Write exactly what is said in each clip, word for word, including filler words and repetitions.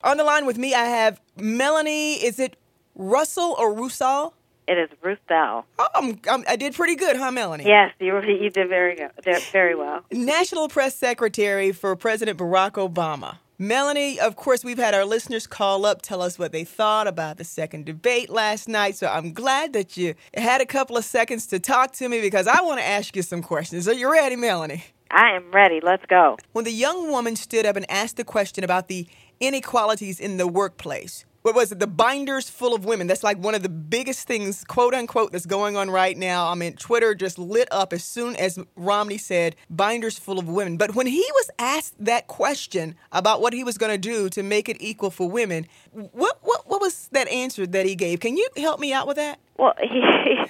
On the line with me, I have Melanie. Is it Russell or Russell? It is Russell. Oh, I'm, I'm, I did pretty good, huh, Melanie? Yes, you were, you did very good, very well. National Press Secretary for President Barack Obama. Melanie, of course, we've had our listeners call up, tell us what they thought about the second debate last night. So I'm glad that you had a couple of seconds to talk to me because I want to ask you some questions. Are you ready, Melanie? I am ready. Let's go. When the young woman stood up and asked the question about the inequalities in the workplace, what was it? The binders full of women. That's like one of the biggest things, quote unquote, that's going on right now. I mean, Twitter just lit up as soon as Romney said binders full of women. But when he was asked that question about what he was going to do to make it equal for women, what, what what was that answer that he gave? Can you help me out with that? Well, he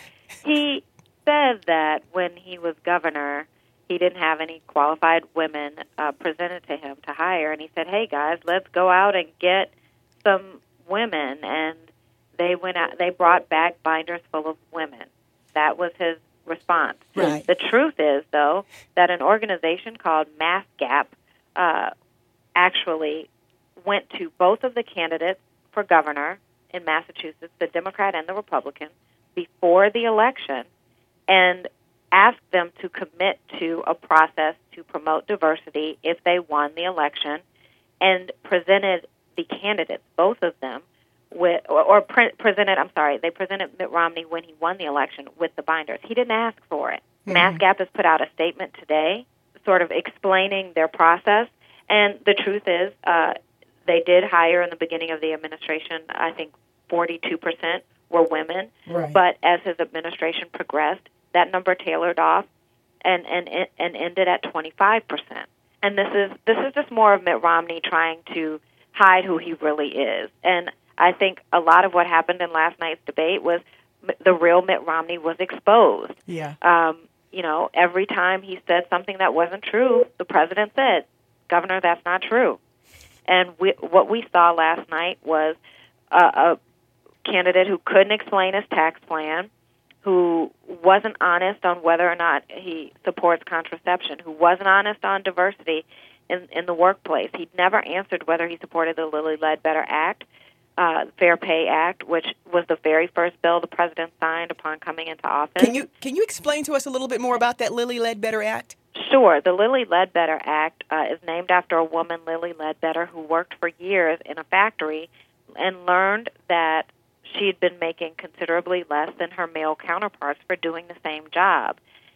he said that when he was governor, he didn't have any qualified women uh, presented to him to hire, and he said, "Hey guys, let's go out and get some women," and they went out, they brought back binders full of women. That was his response. Right. The truth is, though, that an organization called MassGap uh, actually went to both of the candidates for governor in Massachusetts, the Democrat and the Republican, before the election and asked them to commit to a process to promote diversity if they won the election, and presented the candidates, both of them, with or, or pre- presented. I'm sorry, they presented Mitt Romney when he won the election with the binders. He didn't ask for it. Mm-hmm. MassGap has put out a statement today, sort of explaining their process. And the truth is, uh, they did hire in the beginning of the administration. I think forty-two percent were women. Right. But as his administration progressed, that number tailored off and and and ended at twenty-five percent. And this is this is just more of Mitt Romney trying to hide who he really is. And I think a lot of what happened in last night's debate was the real Mitt Romney was exposed. Yeah. Um, you know, every time he said something that wasn't true, the president said, "Governor, that's not true." And we, what we saw last night was a, a candidate who couldn't explain his tax plan, who wasn't honest on whether or not he supports contraception, who wasn't honest on diversity in, in the workplace. He'd never answered whether he supported the Lilly Ledbetter Act, uh, Fair Pay Act, which was the very first bill the president signed upon coming into office. Can you can you explain to us a little bit more about that Lilly Ledbetter Act? Sure. The Lilly Ledbetter Act uh, is named after a woman, Lilly Ledbetter, who worked for years in a factory and learned that she'd been making considerably less than her male counterparts for doing the same job.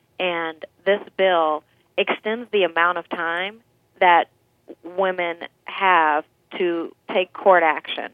And this bill extends the amount of time that women have to take court action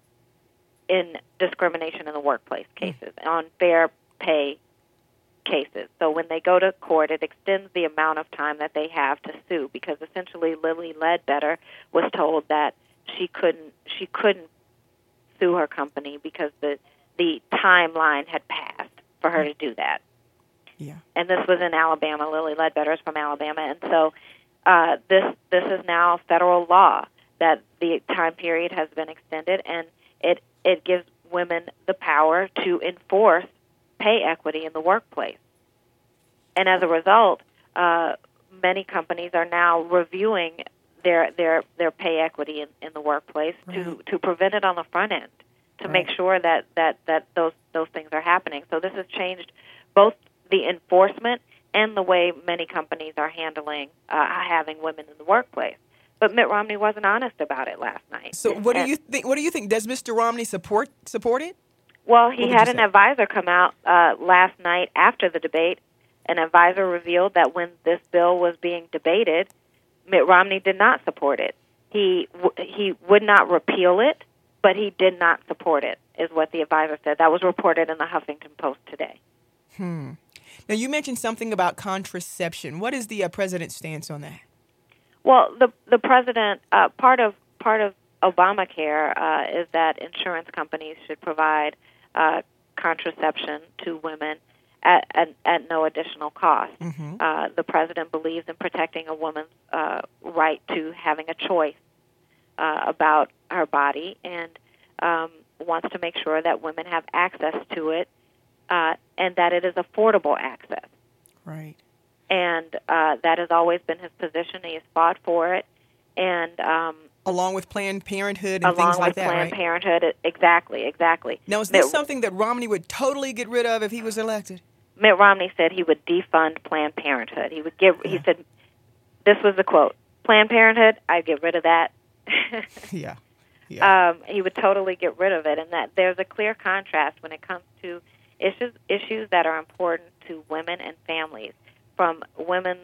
in discrimination in the workplace cases, on fair pay cases. So when they go to court, it extends the amount of time that they have to sue, because essentially Lilly Ledbetter was told that she couldn't she couldn't sue her company because the the timeline had passed for her to do that. Yeah. And this was in Alabama. Lilly Ledbetter is from Alabama, and so uh, this this is now federal law that the time period has been extended, and it it gives women the power to enforce pay equity in the workplace. And as a result, uh, many companies are now reviewing their their, their pay equity in, in the workplace right. to, to prevent it on the front end, to right. make sure that, that, that those those things are happening. So this has changed both the enforcement and the way many companies are handling uh, having women in the workplace. But Mitt Romney wasn't honest about it last night. So what do and, you think? What do you think? Does Mister Romney support support it? Well, he had an say? advisor come out uh, last night after the debate. An advisor revealed that when this bill was being debated, Mitt Romney did not support it. He w- he would not repeal it, but he did not support it, is what the advisor said. That was reported in the Huffington Post today. Hmm. Now, you mentioned something about contraception. What is the uh, president's stance on that? Well, the the president, uh, part of part of Obamacare uh, is that insurance companies should provide uh, contraception to women at, at, at no additional cost. Mm-hmm. Uh, the president believes in protecting a woman's uh, right to having a choice uh, about her body, and um, wants to make sure that women have access to it, uh, and that it is affordable access. Right. And uh, that has always been his position. He has fought for it. And um, Along with Planned Parenthood and along things like with that, Planned right? Parenthood. Exactly, exactly. Now, is this Mitt, something that Romney would totally get rid of if he was elected? Mitt Romney said he would defund Planned Parenthood. He would give. Yeah. He said, this was the quote: "Planned Parenthood, I'd get rid of that." yeah. Yeah. Um, he would totally get rid of it, and that there's a clear contrast when it comes to issues issues that are important to women and families, from women,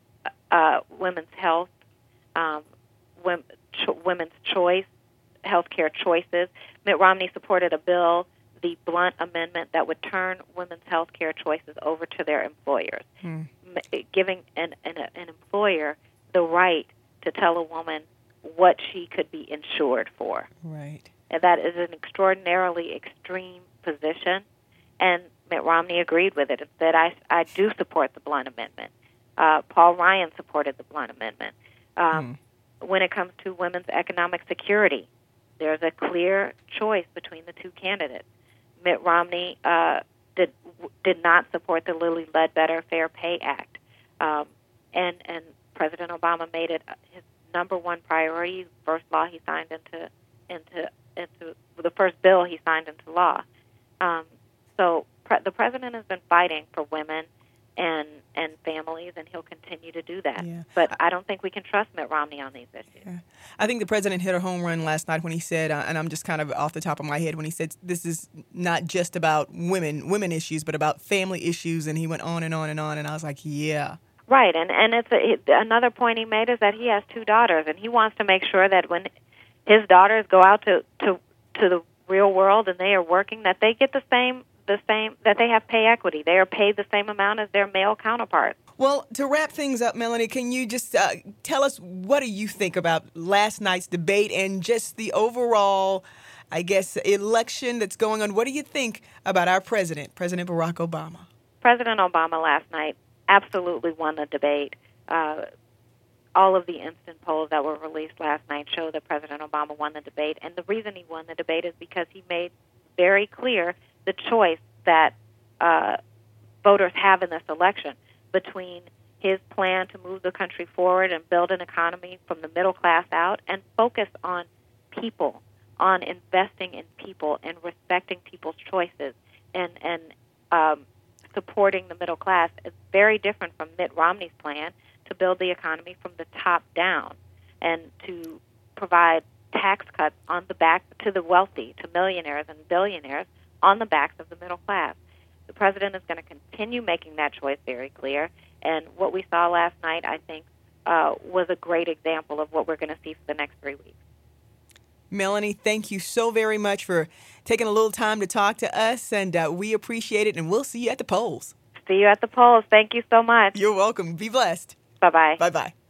uh, women's health, um, women, cho- women's choice, healthcare choices. Mitt Romney supported a bill, the Blunt Amendment, that would turn women's healthcare choices over to their employers, hmm. giving an, an, an employer the right to tell a woman what she could be insured for. Right. And that is an extraordinarily extreme position, and Mitt Romney agreed with it. It said, I, I do support the Blunt Amendment. Uh, Paul Ryan supported the Blunt Amendment. Um, hmm. When it comes to women's economic security, there's a clear choice between the two candidates. Mitt Romney uh, did did not support the Lilly Ledbetter Fair Pay Act, um, and and President Obama made it his number one priority. First law he signed into into into the first bill he signed into law. Um, so pre- the president has been fighting for women and and families, and he'll continue to do that. Yeah. But I don't think we can trust Mitt Romney on these issues. Yeah. I think the president hit a home run last night when he said, uh, and I'm just kind of off the top of my head, when he said this is not just about women women issues, but about family issues, and he went on and on and on, and I was like, yeah. Right, and and it's a, it, another point he made is that he has two daughters, and he wants to make sure that when his daughters go out to, to, to the real world and they are working, that they get the same the same that they have pay equity. They are paid the same amount as their male counterparts. Well, to wrap things up, Melanie, can you just uh, tell us, what do you think about last night's debate and just the overall, I guess, election that's going on? What do you think about our president, President Barack Obama? President Obama last night absolutely won the debate. Uh, all of the instant polls that were released last night show that President Obama won the debate, and the reason he won the debate is because he made very clear the choice that uh, voters have in this election between his plan to move the country forward and build an economy from the middle class out and focus on people, on investing in people and respecting people's choices and, and um, supporting the middle class. Is very different from Mitt Romney's plan to build the economy from the top down and to provide tax cuts on the back to the wealthy, to millionaires and billionaires, on the backs of the middle class. The president is going to continue making that choice very clear, and what we saw last night, I think, uh, was a great example of what we're going to see for the next three weeks. Melanie, thank you so very much for taking a little time to talk to us, and uh, we appreciate it, and we'll see you at the polls. See you at the polls. Thank you so much. You're welcome. Be blessed. Bye-bye. Bye-bye.